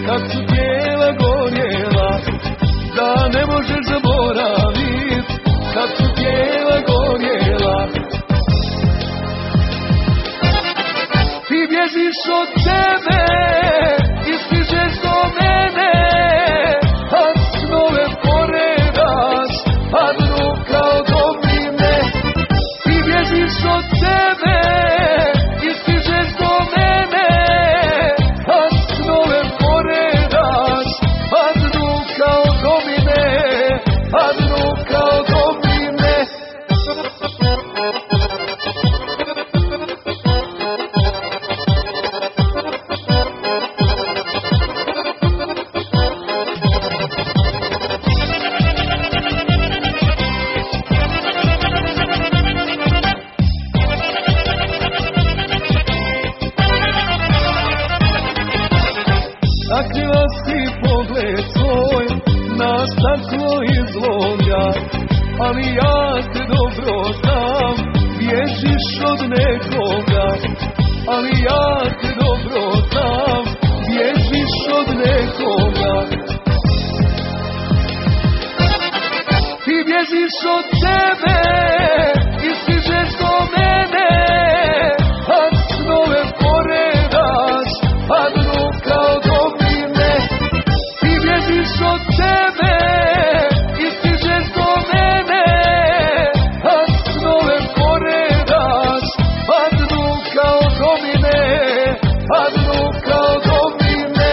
kad su tijela gorjela, da ne možeš zaboravit, kad su tijela gorjela. Ti bježiš od tebe i stižeš do mene, a snove poredaš, a dnu kao domine. Ti bježiš od tebe i stižeš do mene, a snove poredaš, a dnu kao domine, a dnu kao domine. Sakrila si pogled svoj na staklo izloga, ali ja te dobro znam, bježiš od nekoga. Ali ja te dobro znam, bježiš od nekoga. Ti bježiš od tebe i stižeš do mene, a snove poredaš, a dnu kao domine. Ti bježiš od tebe i stižeš do mene, a snove poredaš, a dnu kao domine, a dnu kao domine.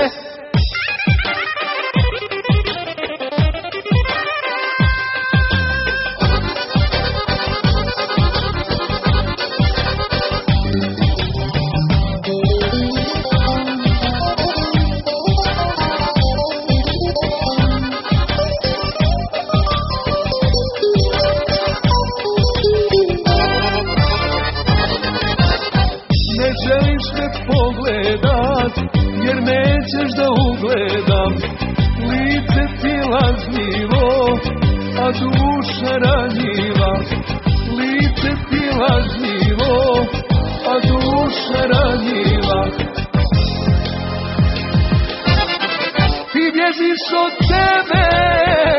Ne želiš me pogledat, jer nećeš da ugledam. Lice ti lažljivo, a duša ranjiva. Lice ti lažljivo, a duša ranjiva. Ti bježiš od tebe